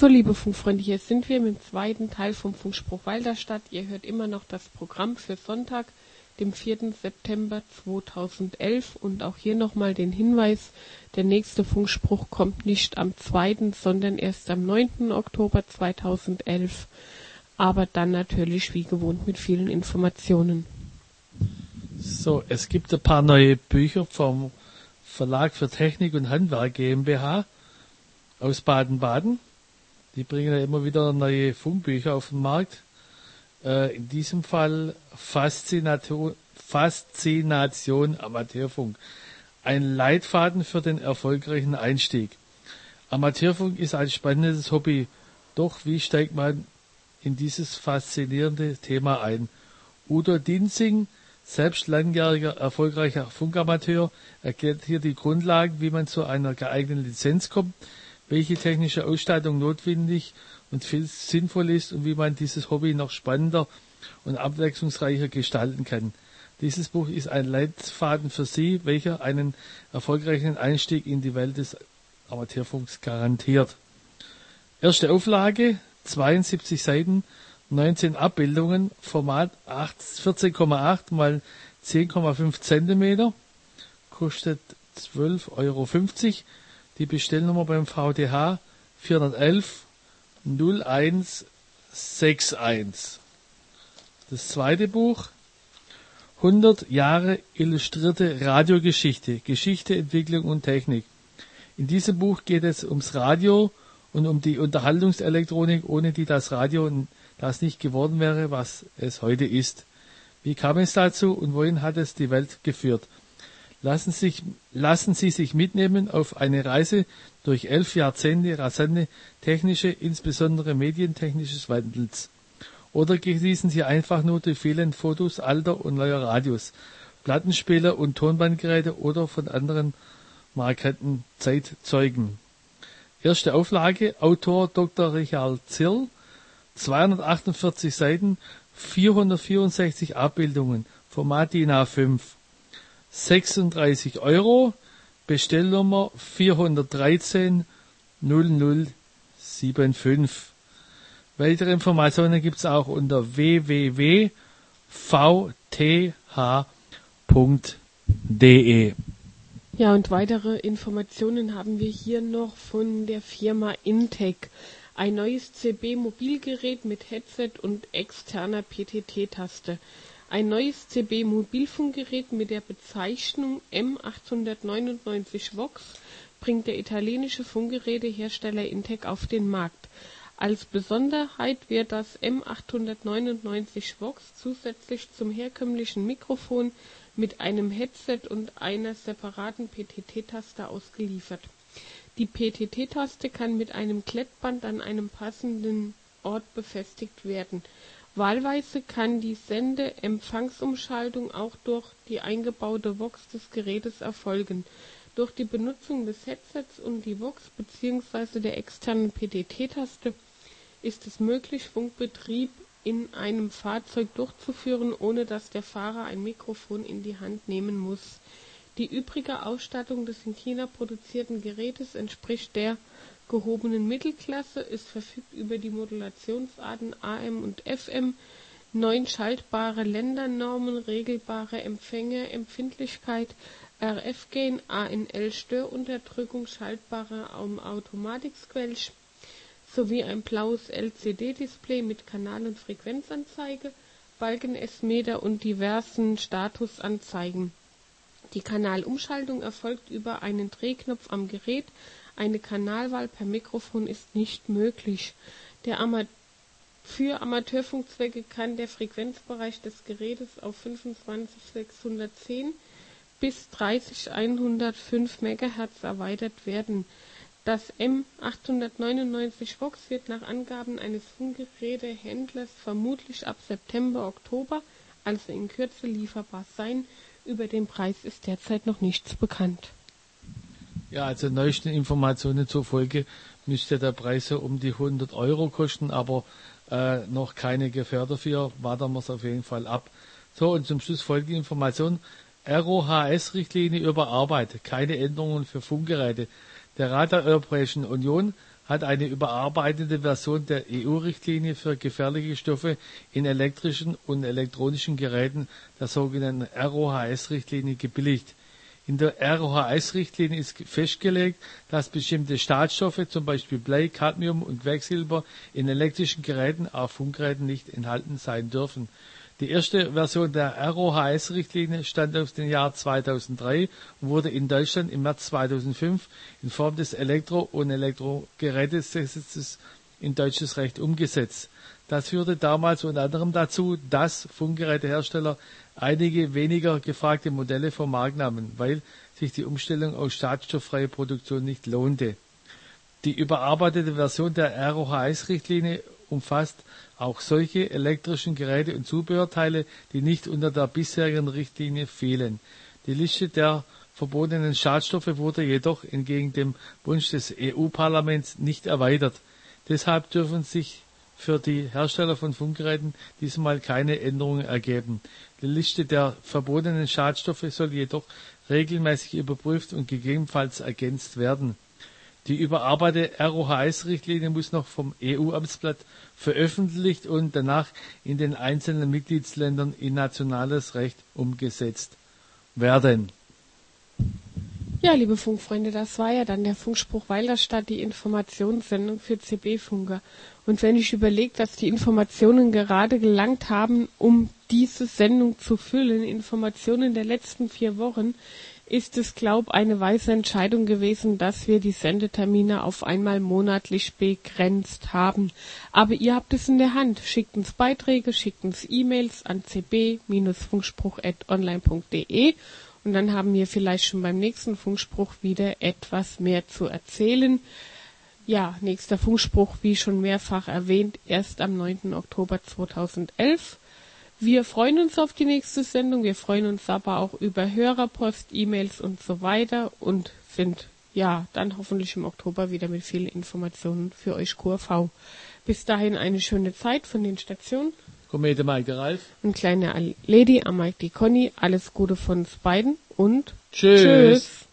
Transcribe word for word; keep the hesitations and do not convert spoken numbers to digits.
So, liebe Funkfreunde, hier sind wir mit dem zweiten Teil vom Funkspruch Walderstadt. Ihr hört immer noch das Programm für Sonntag, dem vierten September zweitausendelf. Und auch hier nochmal den Hinweis, der nächste Funkspruch kommt nicht am zweiten, sondern erst am neunten Oktober zweitausendelf. Aber dann natürlich wie gewohnt mit vielen Informationen. So, es gibt ein paar neue Bücher vom Verlag für Technik und Handwerk GmbH aus Baden-Baden. Die bringen ja immer wieder neue Funkbücher auf den Markt. Äh, in diesem Fall Faszination, Faszination Amateurfunk. Ein Leitfaden für den erfolgreichen Einstieg. Amateurfunk ist ein spannendes Hobby. Doch wie steigt man in dieses faszinierende Thema ein? Udo Dinzing, selbst langjähriger erfolgreicher Funkamateur, erklärt hier die Grundlagen, wie man zu einer geeigneten Lizenz kommt, welche technische Ausstattung notwendig und sinnvoll ist und wie man dieses Hobby noch spannender und abwechslungsreicher gestalten kann. Dieses Buch ist ein Leitfaden für Sie, welcher einen erfolgreichen Einstieg in die Welt des Amateurfunks garantiert. Erste Auflage, zweiundsiebzig Seiten, neunzehn Abbildungen, Format vierzehn Komma acht mal zehn Komma fünf Zentimeter, kostet zwölf Euro fünfzig. Die Bestellnummer beim V D H vierhundertelf null eins einundsechzig. Das zweite Buch, hundert Jahre illustrierte Radiogeschichte, Geschichte, Entwicklung und Technik. In diesem Buch geht es ums Radio und um die Unterhaltungselektronik, ohne die das Radio das nicht geworden wäre, was es heute ist. Wie kam es dazu und wohin hat es die Welt geführt? Lassen, sich, lassen Sie sich mitnehmen auf eine Reise durch elf Jahrzehnte rasante technische, insbesondere medientechnisches Wandels. Oder genießen Sie einfach nur die vielen Fotos alter und neuer Radios, Plattenspieler und Tonbandgeräte oder von anderen markanten Zeitzeugen. Erste Auflage, Autor Doktor Richard Zirl, zweihundertachtundvierzig Seiten, vierhundertvierundsechzig Abbildungen, Format D I N A fünf. sechsunddreißig Euro, Bestellnummer vierhundertdreizehn null null fünfundsiebzig. Weitere Informationen gibt es auch unter w w w punkt v t h punkt d e. Ja, und weitere Informationen haben wir hier noch von der Firma Intec. Ein neues C B-Mobilgerät mit Headset und externer P T T-Taste. Ein neues C B-Mobilfunkgerät mit der Bezeichnung M achthundertneunundneunzig Vox bringt der italienische Funkgerätehersteller Intec auf den Markt. Als Besonderheit wird das M achthundertneunundneunzig Vox zusätzlich zum herkömmlichen Mikrofon mit einem Headset und einer separaten P T T-Taste ausgeliefert. Die P T T-Taste kann mit einem Klettband an einem passenden Ort befestigt werden. Wahlweise kann die Sende-Empfangsumschaltung auch durch die eingebaute Vox des Gerätes erfolgen. Durch die Benutzung des Headsets und die Vox bzw. der externen P T T-Taste ist es möglich, Funkbetrieb in einem Fahrzeug durchzuführen, ohne dass der Fahrer ein Mikrofon in die Hand nehmen muss. Die übrige Ausstattung des in China produzierten Gerätes entspricht der gehobenen Mittelklasse, ist verfügt über die Modulationsarten A M und F M, neun schaltbare Ländernormen, regelbare Empfängerempfindlichkeit, R F-Gain, A N L-Störunterdrückung, schaltbare Automatik-Squelch sowie ein blaues L C D-Display mit Kanal- und Frequenzanzeige, Balken-S-Meter und diversen Statusanzeigen. Die Kanalumschaltung erfolgt über einen Drehknopf am Gerät. Eine Kanalwahl per Mikrofon ist nicht möglich. Der Ama- Für Amateurfunkzwecke kann der Frequenzbereich des Gerätes auf fünfundzwanzighundertzehn bis dreißigtausendeinhundertfünf Megahertz erweitert werden. Das M achthundertneunundneunzig Vox wird nach Angaben eines Funkgerätehändlers vermutlich ab September, Oktober, also in Kürze, lieferbar sein. Über den Preis ist derzeit noch nichts bekannt. Ja, also neuesten Informationen zur Folge müsste der Preis so um die hundert Euro kosten, aber äh, noch keine Gewähr dafür. Warten wir es auf jeden Fall ab. So, und zum Schluss folgende Information. R O H S-Richtlinie überarbeitet. Keine Änderungen für Funkgeräte. Der Rat der Europäischen Union hat eine überarbeitete Version der E U-Richtlinie für gefährliche Stoffe in elektrischen und elektronischen Geräten, der sogenannten R O H S-Richtlinie, gebilligt. In der R O H S-Richtlinie ist festgelegt, dass bestimmte Schadstoffe, zum Beispiel Blei, Cadmium und Quecksilber, in elektrischen Geräten, auch Funkgeräten, nicht enthalten sein dürfen. Die erste Version der R O H S-Richtlinie stand aus dem Jahr zweitausenddrei und wurde in Deutschland im März zweitausendfünf in Form des Elektro- und Elektrogerätegesetzes in deutsches Recht umgesetzt. Das führte damals unter anderem dazu, dass Funkgerätehersteller einige weniger gefragte Modelle vom Markt nahmen, weil sich die Umstellung auf schadstofffreie Produktion nicht lohnte. Die überarbeitete Version der R O H S-Richtlinie umfasst auch solche elektrischen Geräte und Zubehörteile, die nicht unter der bisherigen Richtlinie fielen. Die Liste der verbotenen Schadstoffe wurde jedoch entgegen dem Wunsch des E U-Parlaments nicht erweitert. Deshalb dürfen sich für die Hersteller von Funkgeräten diesmal keine Änderungen ergeben. Die Liste der verbotenen Schadstoffe soll jedoch regelmäßig überprüft und gegebenenfalls ergänzt werden. Die überarbeitete R O H S-Richtlinie muss noch vom E U-Amtsblatt veröffentlicht und danach in den einzelnen Mitgliedsländern in nationales Recht umgesetzt werden. Ja, liebe Funkfreunde, das war ja dann der Funkspruch Weilerstadt, die Informationssendung für C B-Funker. Und wenn ich überlege, dass die Informationen gerade gelangt haben, um diese Sendung zu füllen, Informationen der letzten vier Wochen, ist es, glaube ich, eine weise Entscheidung gewesen, dass wir die Sendetermine auf einmal monatlich begrenzt haben. Aber ihr habt es in der Hand. Schickt uns Beiträge, schickt uns E-Mails an c b Funkspruch at online punkt d e und dann haben wir vielleicht schon beim nächsten Funkspruch wieder etwas mehr zu erzählen. Ja, nächster Funkspruch, wie schon mehrfach erwähnt, erst am neunten Oktober zweitausendelf. Wir freuen uns auf die nächste Sendung, wir freuen uns aber auch über Hörerpost, E-Mails und so weiter und sind ja dann hoffentlich im Oktober wieder mit vielen Informationen für euch Q R V. Bis dahin eine schöne Zeit von den Stationen. Komete Mike der Ralf. Und kleine Lady am Mike die Conny. Alles Gute von uns beiden und tschüss. Tschüss.